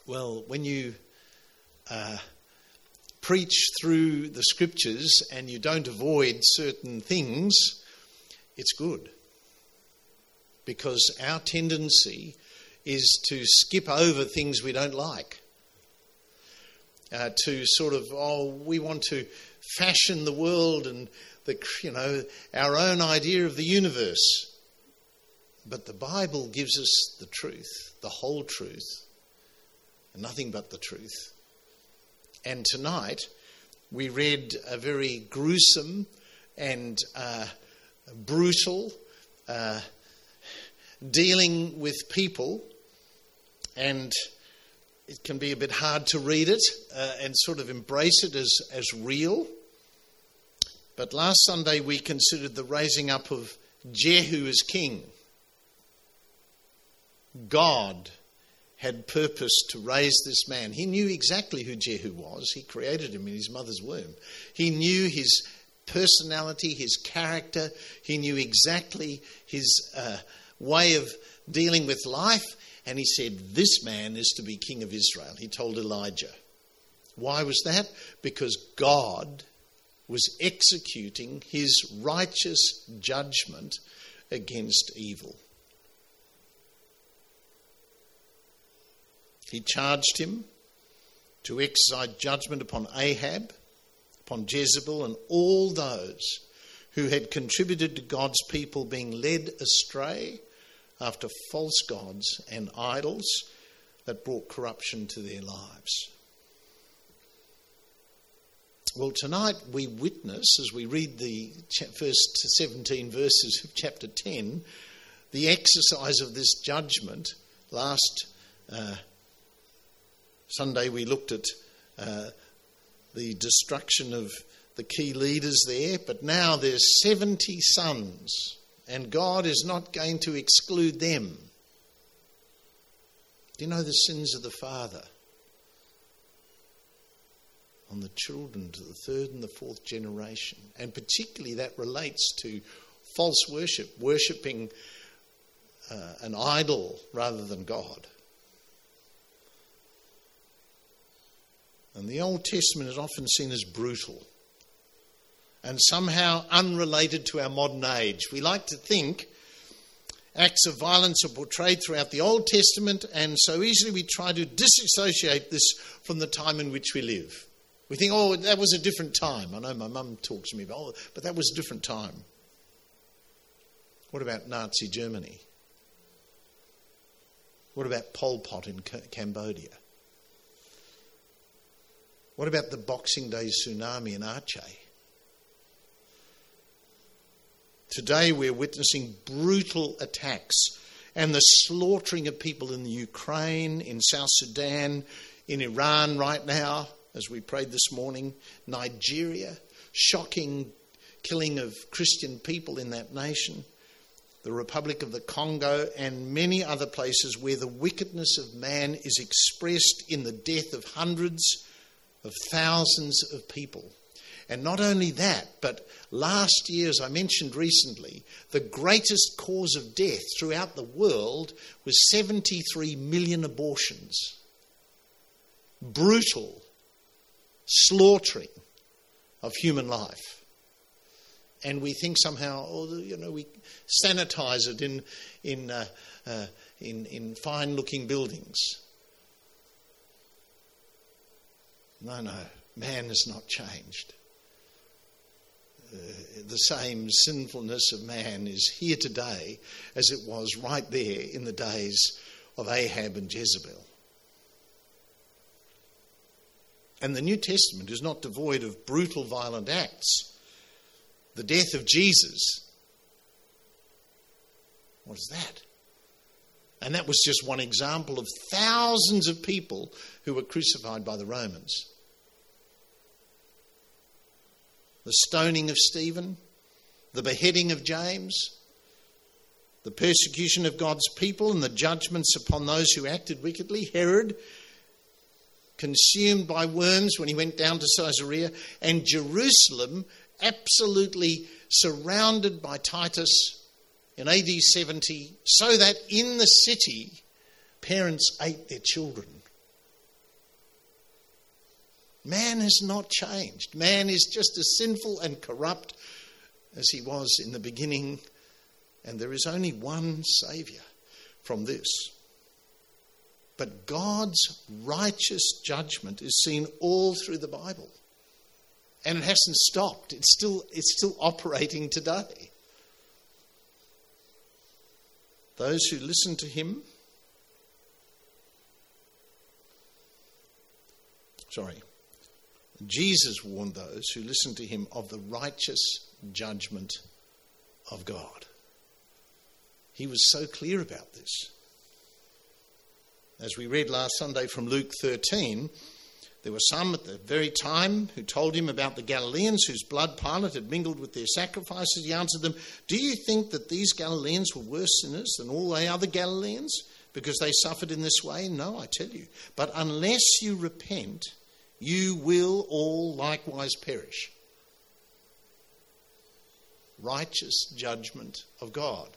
Well, when you preach through the scriptures and you don't avoid certain things, it's good. Because our tendency is to skip over things we don't like. To sort of, we want to fashion the world and our own idea of the universe. But the Bible gives us the truth, the whole truth, and nothing but the truth. And tonight we read a very gruesome and brutal dealing with people, and it can be a bit hard to read it and sort of embrace it as real. But last Sunday we considered the raising up of Jehu as king. God had purposed to raise this man. He knew exactly who Jehu was. He created him in his mother's womb. He knew his personality, his character. He knew exactly his way of dealing with life. And he said, this man is to be king of Israel. He told Elijah. Why was that? Because God was executing his righteous judgment against evil. He charged him to exercise judgment upon Ahab, upon Jezebel, and all those who had contributed to God's people being led astray after false gods and idols that brought corruption to their lives. Well, tonight we witness, as we read the first 17 verses of chapter 10, the exercise of this judgment. Last Sunday we looked at the destruction of the key leaders there, but now there's 70 sons, and God is not going to exclude them. Do you know the sins of the father on the children to the third and the fourth generation? And particularly that relates to false worship, worshipping an idol rather than God. And the Old Testament is often seen as brutal and somehow unrelated to our modern age. We like to think acts of violence are portrayed throughout the Old Testament, and so easily we try to disassociate this from the time in which we live. We think, that was a different time. I know my mum talks to me about, but that was a different time. What about Nazi Germany? What about Pol Pot in Cambodia? What about the Boxing Day tsunami in Aceh? Today we're witnessing brutal attacks and the slaughtering of people in the Ukraine, in South Sudan, in Iran right now, as we prayed this morning, Nigeria, shocking killing of Christian people in that nation, the Republic of the Congo, and many other places where the wickedness of man is expressed in the death of hundreds of thousands of people. And not only that, but last year, as I mentioned recently, the greatest cause of death throughout the world was 73 million abortions. Brutal slaughtering of human life. And we think somehow, we sanitize it in fine-looking buildings. No, man has not changed. The same sinfulness of man is here today as it was right there in the days of Ahab and Jezebel. And the New Testament is not devoid of brutal, violent acts. The death of Jesus. What is that? And that was just one example of thousands of people who were crucified by the Romans. The stoning of Stephen, the beheading of James, the persecution of God's people and the judgments upon those who acted wickedly. Herod, consumed by worms when he went down to Caesarea, and Jerusalem absolutely surrounded by Titus in AD 70, so that in the city parents ate their children Man has not changed. Man is just as sinful and corrupt as he was in the beginning, and there is only one Saviour from this. But God's righteous judgment is seen all through the Bible. And it hasn't stopped. It's still operating today. Those who listen to him, Jesus warned those who listen to him of the righteous judgment of God. He was so clear about this. As we read last Sunday from Luke 13, there were some at the very time who told him about the Galileans whose blood Pilate had mingled with their sacrifices. He answered them, "Do you think that these Galileans were worse sinners than all the other Galileans because they suffered in this way? No, I tell you. But unless you repent, you will all likewise perish." Righteous judgment of God.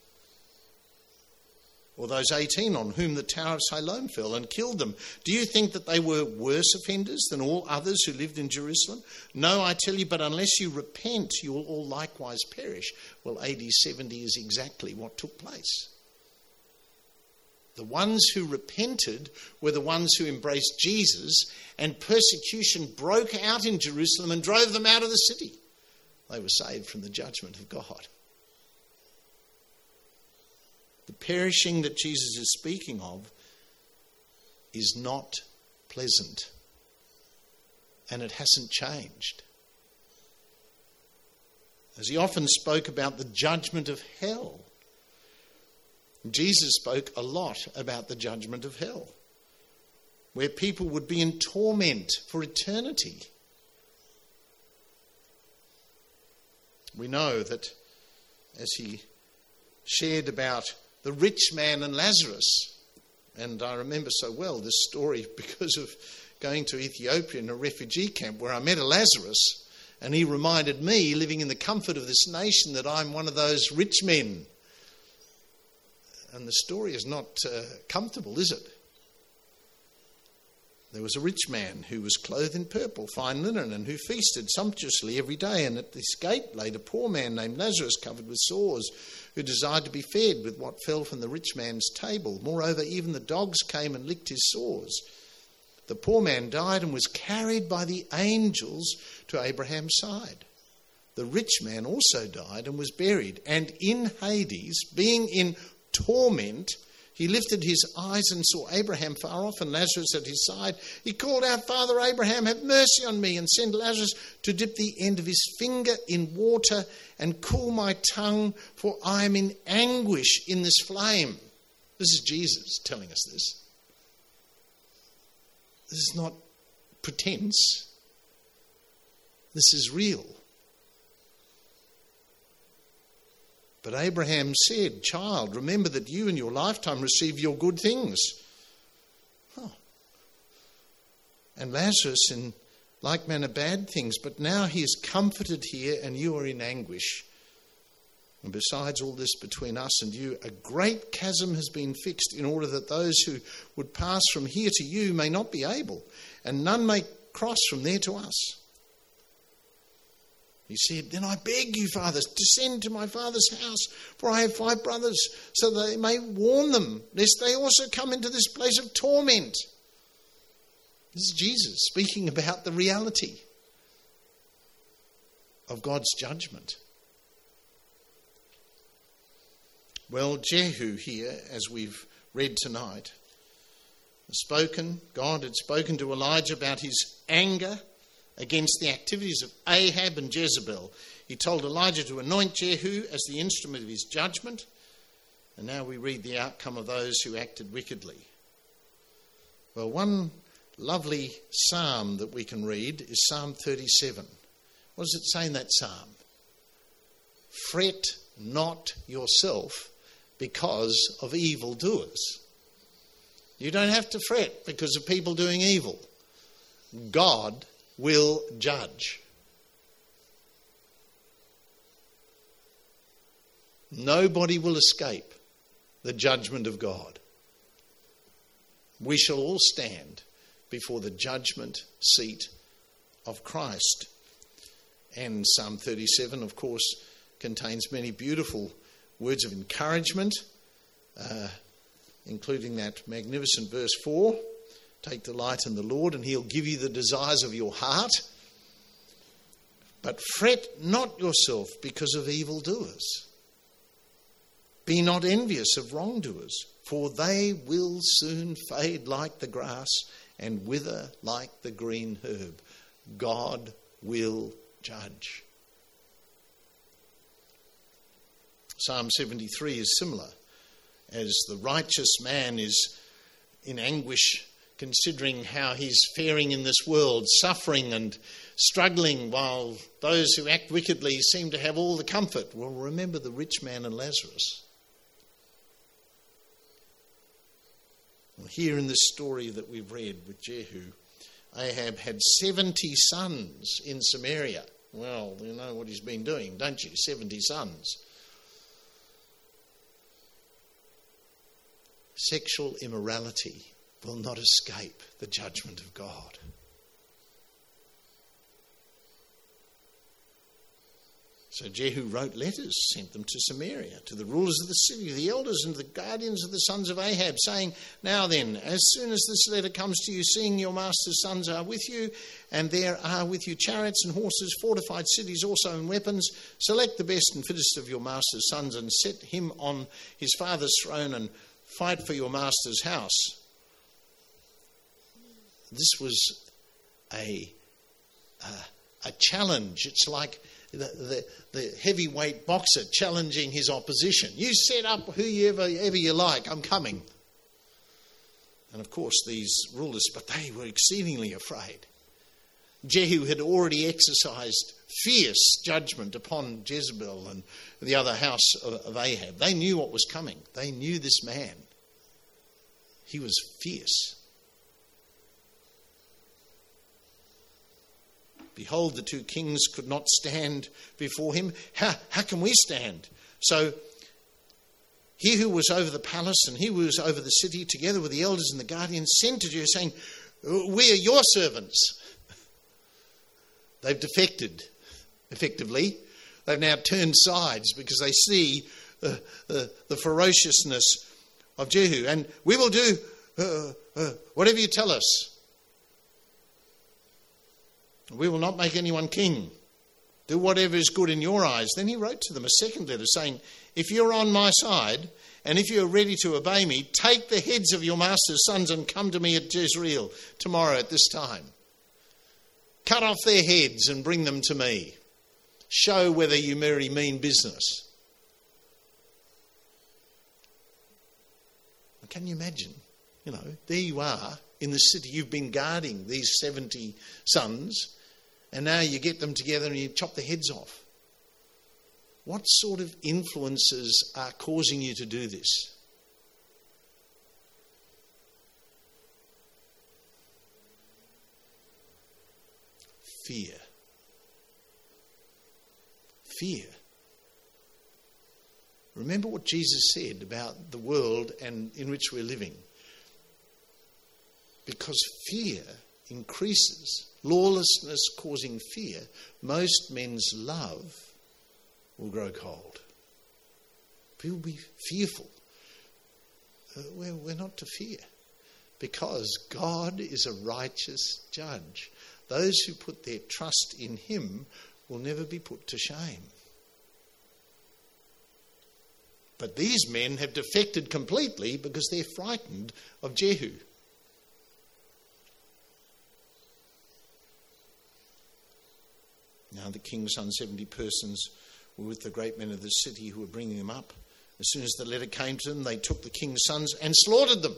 Or those 18 on whom the Tower of Siloam fell and killed them. Do you think that they were worse offenders than all others who lived in Jerusalem? No, I tell you, but unless you repent, you will all likewise perish. Well, AD 70 is exactly what took place. The ones who repented were the ones who embraced Jesus, and persecution broke out in Jerusalem and drove them out of the city. They were saved from the judgment of God. The perishing that Jesus is speaking of is not pleasant, and it hasn't changed. As he often spoke about the judgment of hell, Jesus spoke a lot about the judgment of hell, where people would be in torment for eternity. We know that as he shared about the rich man and Lazarus, and I remember so well this story because of going to Ethiopia in a refugee camp where I met a Lazarus, and he reminded me, living in the comfort of this nation, that I'm one of those rich men. And the story is not comfortable, is it? There was a rich man who was clothed in purple, fine linen, and who feasted sumptuously every day. And at this gate laid a poor man named Lazarus, covered with sores, who desired to be fed with what fell from the rich man's table. Moreover, even the dogs came and licked his sores. The poor man died and was carried by the angels to Abraham's side. The rich man also died and was buried. And in Hades, being in torment, he lifted his eyes and saw Abraham far off and Lazarus at his side. He called out, "Father Abraham, have mercy on me and send Lazarus to dip the end of his finger in water and cool my tongue, for I am in anguish in this flame." This is Jesus telling us this. This is not pretense. This is real. But Abraham said, "Child, remember that you in your lifetime received your good things. And Lazarus in like manner bad things, but now he is comforted here and you are in anguish. And besides all this, between us and you, a great chasm has been fixed in order that those who would pass from here to you may not be able, and none may cross from there to us." He said, "Then I beg you, fathers, descend to my father's house, for I have 5 brothers, so that they may warn them, lest they also come into this place of torment." This is Jesus speaking about the reality of God's judgment. Well, Jehu here, as we've read tonight, God had spoken to Elijah about his anger against the activities of Ahab and Jezebel. He told Elijah to anoint Jehu as the instrument of his judgment. And now we read the outcome of those who acted wickedly. Well, one lovely psalm that we can read is Psalm 37. What does it say in that psalm? "Fret not yourself because of evildoers." You don't have to fret because of people doing evil. God will judge. Nobody will escape the judgment of God. We shall all stand before the judgment seat of Christ. And Psalm 37, of course, contains many beautiful words of encouragement, including that magnificent verse 4, take delight in the Lord and he'll give you the desires of your heart. But fret not yourself because of evildoers. Be not envious of wrongdoers, for they will soon fade like the grass and wither like the green herb. God will judge. Psalm 73 is similar, as the righteous man is in anguish, considering how he's faring in this world, suffering and struggling, while those who act wickedly seem to have all the comfort. Well, remember the rich man and Lazarus. Well, here in this story that we've read with Jehu, Ahab had 70 sons in Samaria. Well, you know what he's been doing, don't you? 70 sons. Sexual immorality will not escape the judgment of God. So Jehu wrote letters, sent them to Samaria, to the rulers of the city, the elders and the guardians of the sons of Ahab, saying, now then, as soon as this letter comes to you, seeing your master's sons are with you, and there are with you chariots and horses, fortified cities also and weapons, select the best and fittest of your master's sons and set him on his father's throne and fight for your master's house. This was a challenge. It's like the heavyweight boxer challenging his opposition. You set up whoever you like, I'm coming. And of course these rulers, but they were exceedingly afraid. Jehu had already exercised fierce judgment upon Jezebel and the other house of Ahab. They knew what was coming. They knew this man. He was fierce. Behold, the two kings could not stand before him. How can we stand? So he who was over the palace and he who was over the city, together with the elders and the guardians, sent to Jehu, saying, we are your servants. They've defected, effectively. They've now turned sides because they see the ferociousness of Jehu. And we will do whatever you tell us. We will not make anyone king. Do whatever is good in your eyes. Then he wrote to them a second letter saying, if you're on my side and if you're ready to obey me, take the heads of your master's sons and come to me at Jezreel tomorrow at this time. Cut off their heads and bring them to me. Show whether you really mean business. Can you imagine? You know, there you are in the city. You've been guarding these 70 sons, and now you get them together and you chop their heads off. What sort of influences are causing you to do this? Fear. Fear. Remember what Jesus said about the world and in which we're living. Because fear increases, lawlessness causing fear, most men's love will grow cold. People will be fearful. We're not to fear, because God is a righteous judge. Those who put their trust in him will never be put to shame. But these men have defected completely because they're frightened of Jehu. Now the king's sons, 70 persons, were with the great men of the city who were bringing them up. As soon as the letter came to them, they took the king's sons and slaughtered them.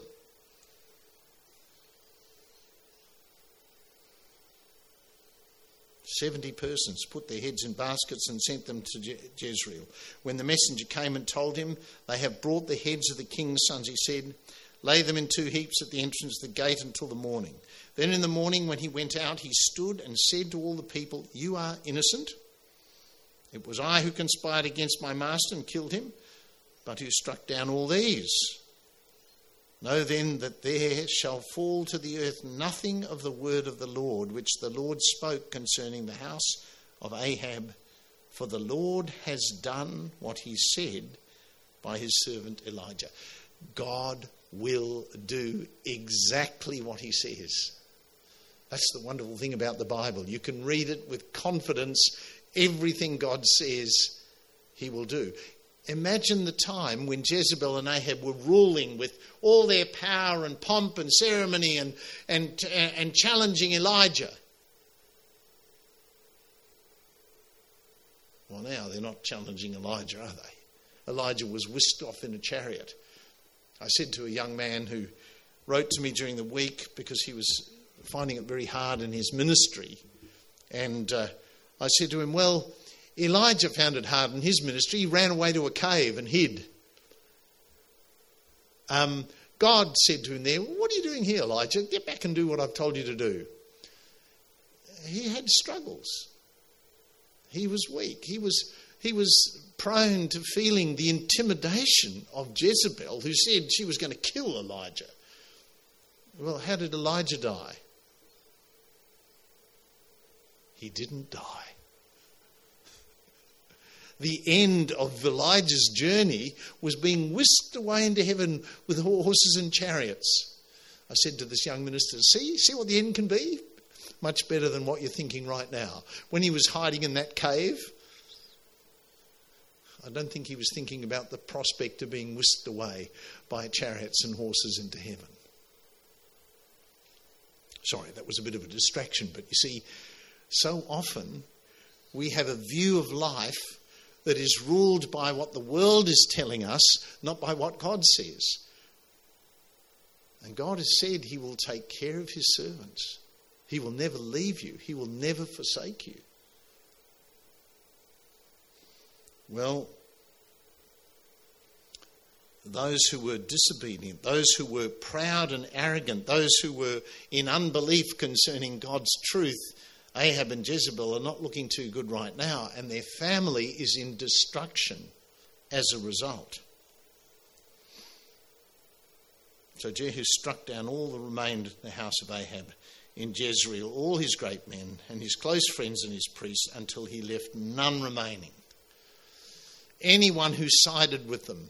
"70 persons put their heads in baskets and sent them to Jezreel. When the messenger came and told him, they have brought the heads of the king's sons, he said, lay them in 2 heaps at the entrance of the gate until the morning. Then in the morning when he went out, he stood and said to all the people, you are innocent. It was I who conspired against my master and killed him, but who struck down all these? Know then that there shall fall to the earth nothing of the word of the Lord, which the Lord spoke concerning the house of Ahab, for the Lord has done what he said by his servant Elijah. God will do exactly what he says. That's the wonderful thing about the Bible. You can read it with confidence. Everything God says, he will do. Imagine the time when Jezebel and Ahab were ruling with all their power and pomp and ceremony and challenging Elijah. Well, now they're not challenging Elijah, are they? Elijah was whisked off in a chariot. I said to a young man who wrote to me during the week because he was finding it very hard in his ministry, and I said to him, well, Elijah found it hard in his ministry. He ran away to a cave and hid. God said to him there, what are you doing here, Elijah? Get back and do what I've told you to do. He had struggles. He was weak. He was prone to feeling the intimidation of Jezebel, who said she was going to kill Elijah. Well, how did Elijah die? He didn't die. The end of Elijah's journey was being whisked away into heaven with horses and chariots. I said to this young minister, see what the end can be? Much better than what you're thinking right now. When he was hiding in that cave, I don't think he was thinking about the prospect of being whisked away by chariots and horses into heaven. Sorry, that was a bit of a distraction, but you see, so often we have a view of life that is ruled by what the world is telling us, not by what God says. And God has said he will take care of his servants. He will never leave you. He will never forsake you. Well, those who were disobedient, those who were proud and arrogant, those who were in unbelief concerning God's truth, Ahab and Jezebel are not looking too good right now, and their family is in destruction as a result. So Jehu struck down all that remained in the house of Ahab in Jezreel, all his great men and his close friends and his priests, until he left none remaining. Anyone who sided with them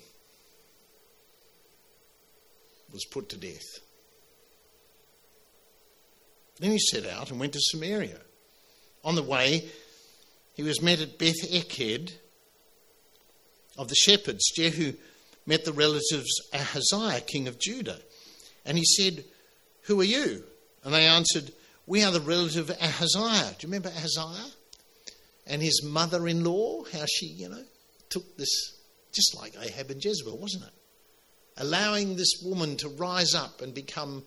was put to death. Then he set out and went to Samaria. On the way, he was met at Beth Eked of the shepherds. Jehu met the relatives Ahaziah, king of Judah. And he said, who are you? And they answered, we are the relative of Ahaziah. Do you remember Ahaziah? And his mother-in-law, how she, took this, just like Ahab and Jezebel, wasn't it? Allowing this woman to rise up and become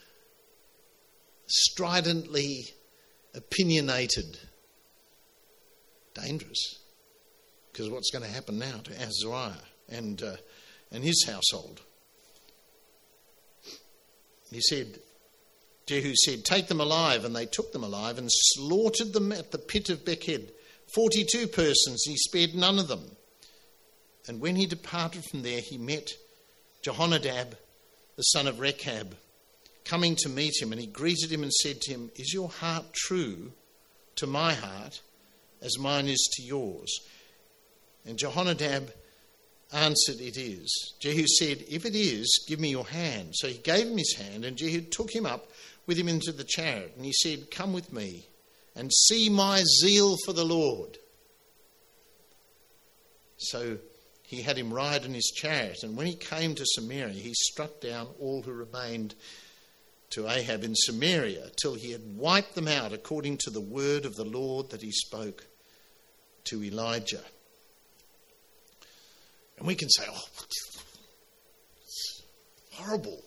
stridently opinionated. Dangerous. Because what's going to happen now to Ahaziah and his household? Jehu said, take them alive. And they took them alive and slaughtered them at the pit of Beked. 42 persons, he spared none of them. And when he departed from there, he met Jehonadab, the son of Rechab, coming to meet him, and he greeted him and said to him, is your heart true to my heart as mine is to yours? And Jehonadab answered, it is. Jehu said, if it is, give me your hand. So he gave him his hand, and Jehu took him up with him into the chariot, and he said, come with me and see my zeal for the Lord. So he had him ride in his chariot, and when he came to Samaria, he struck down all who remained to Ahab in Samaria, till he had wiped them out according to the word of the Lord that he spoke to Elijah. And we can say, it's horrible.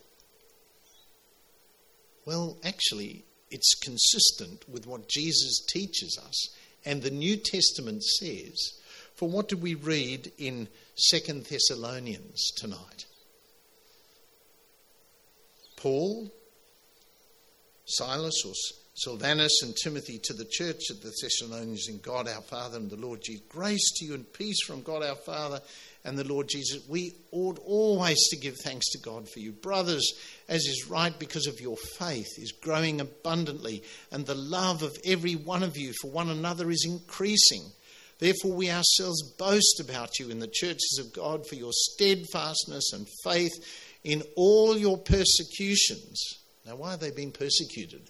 Well, actually, it's consistent with what Jesus teaches us and the New Testament says. For what did we read in 2 Thessalonians tonight? Paul, Silas, or Silvanus and Timothy to the church at the Thessalonians in God our Father and the Lord Jesus. Grace to you and peace from God our Father and the Lord Jesus. We ought always to give thanks to God for you. Brothers, as is right, because of your faith is growing abundantly, and the love of every one of you for one another is increasing. Therefore we ourselves boast about you in the churches of God for your steadfastness and faith in all your persecutions. Now, why have they been persecuted?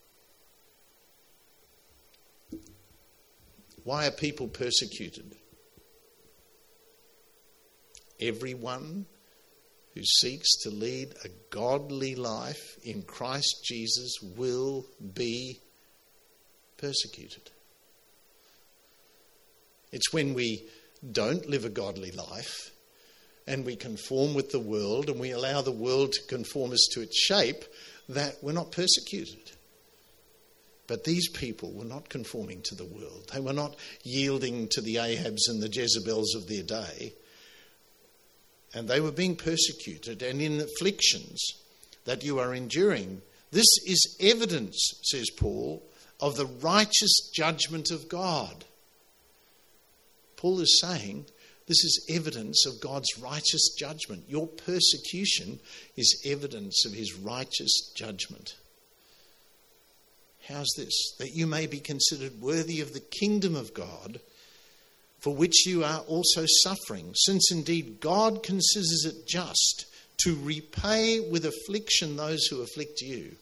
Why are people persecuted? Everyone who seeks to lead a godly life in Christ Jesus will be persecuted. It's when we don't live a godly life and we conform with the world and we allow the world to conform us to its shape that we're not persecuted. But these people were not conforming to the world. They were not yielding to the Ahabs and the Jezebels of their day. And they were being persecuted, and in afflictions that you are enduring. This is evidence, says Paul, of the righteous judgment of God. Paul is saying this is evidence of God's righteous judgment. Your persecution is evidence of his righteous judgment. How's this? That you may be considered worthy of the kingdom of God, for which you are also suffering, since indeed God considers it just to repay with affliction those who afflict you.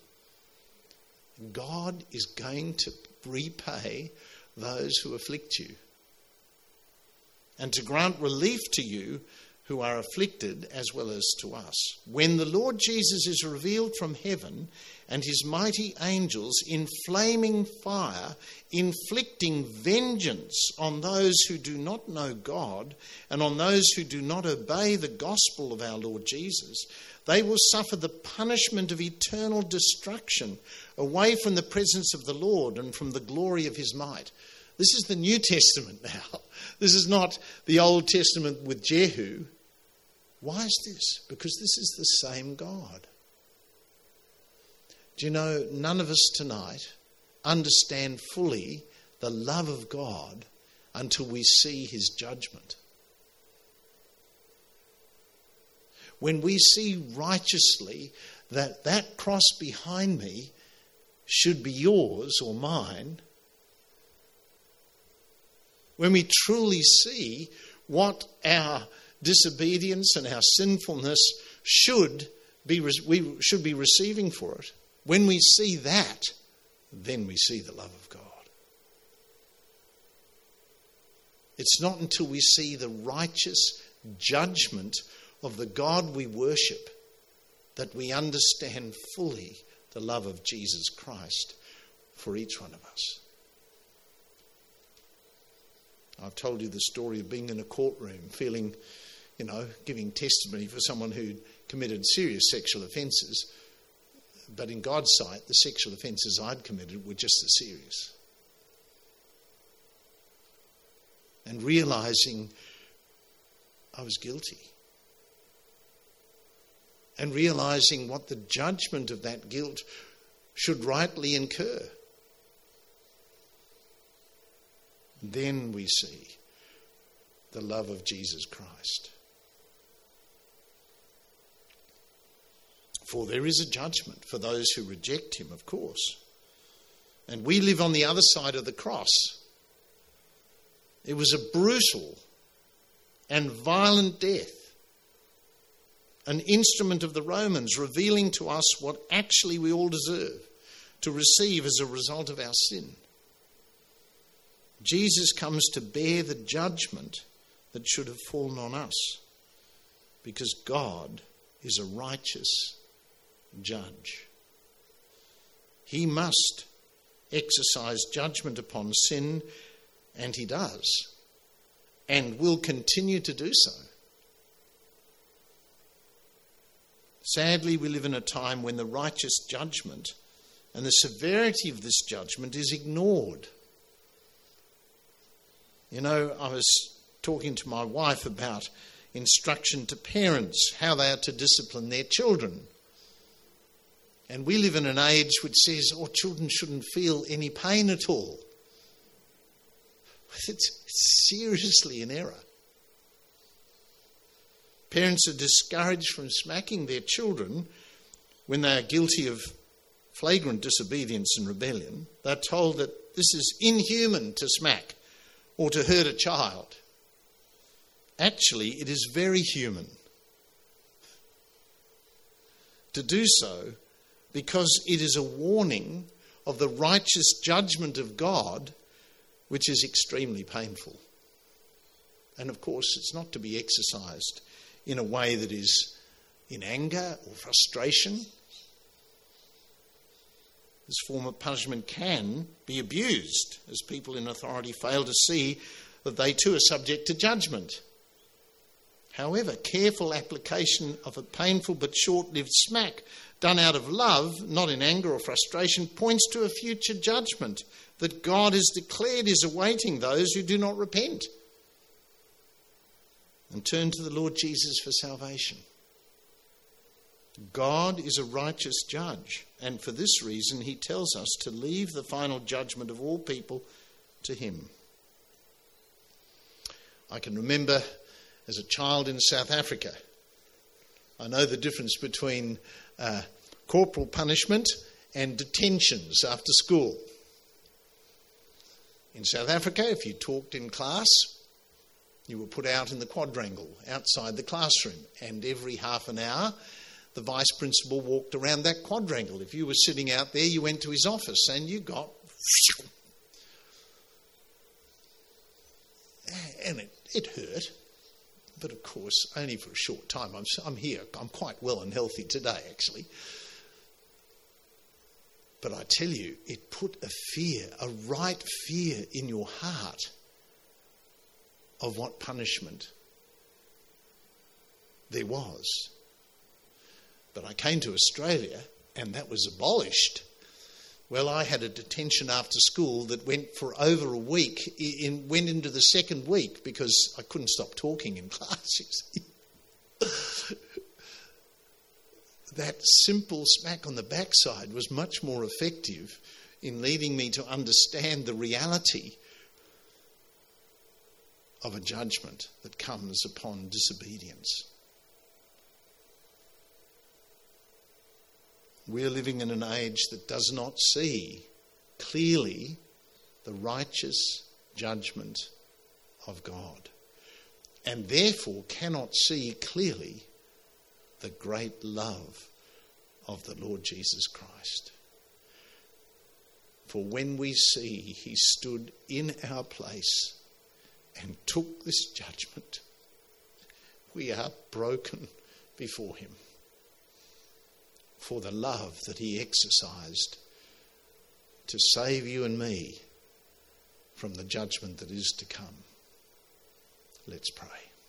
God is going to repay those who afflict you, and to grant relief to you who are afflicted as well as to us. When the Lord Jesus is revealed from heaven and his mighty angels in flaming fire, inflicting vengeance on those who do not know God and on those who do not obey the gospel of our Lord Jesus, they will suffer the punishment of eternal destruction away from the presence of the Lord and from the glory of his might. This is the New Testament now. This is not the Old Testament with Jehu. Why is this? Because this is the same God. Do you know, none of us tonight understand fully the love of God until we see his judgment. When we see righteously that that cross behind me should be yours or mine, when we truly see what our disobedience and our sinfulness we should be receiving for it, when we see that, then we see the love of God. It's not until we see the righteous judgment of the God we worship that we understand fully the love of Jesus Christ for each one of us. I've told you the story of being in a courtroom, feeling, giving testimony for someone who committed serious sexual offences. But in God's sight, the sexual offences I'd committed were just as serious. And realising I was guilty. And realising what the judgment of that guilt should rightly incur. Then we see the love of Jesus Christ. For there is a judgment for those who reject him, of course. And we live on the other side of the cross. It was a brutal and violent death. An instrument of the Romans, revealing to us what actually we all deserve to receive as a result of our sin. Jesus comes to bear the judgment that should have fallen on us, because God is a righteous judge. He must exercise judgment upon sin, and he does, and will continue to do so. Sadly, we live in a time when the righteous judgment and the severity of this judgment is ignored. I was talking to my wife about instruction to parents, how they are to discipline their children. And we live in an age which says, children shouldn't feel any pain at all. It's seriously in error. Parents are discouraged from smacking their children when they are guilty of flagrant disobedience and rebellion. They're told that this is inhuman to smack or to hurt a child. Actually, it is very human to do so, because it is a warning of the righteous judgment of God, which is extremely painful. And of course, it's not to be exercised in a way that is in anger or frustration. This form of punishment can be abused as people in authority fail to see that they too are subject to judgment. However, careful application of a painful but short-lived smack done out of love, not in anger or frustration, points to a future judgment that God has declared is awaiting those who do not repent and turn to the Lord Jesus for salvation. God is a righteous judge, and for this reason he tells us to leave the final judgment of all people to him. I can remember as a child in South Africa, I know the difference between corporal punishment and detentions after school. In South Africa, if you talked in class, you were put out in the quadrangle outside the classroom, and every half an hour the vice principal walked around that quadrangle. If you were sitting out there, you went to his office and you got... And it hurt. But of course, only for a short time. I'm here. I'm quite well and healthy today, actually. But I tell you, it put a right fear in your heart of what punishment there was. But I came to Australia and that was abolished. Well, I had a detention after school that went for over a week, went into the second week because I couldn't stop talking in class, you see. That simple smack on the backside was much more effective in leading me to understand the reality of a judgment that comes upon disobedience. We're living in an age that does not see clearly the righteous judgment of God, and therefore cannot see clearly the great love of the Lord Jesus Christ. For when we see he stood in our place and took this judgment, we are broken before him for the love that he exercised to save you and me from the judgment that is to come. Let's pray.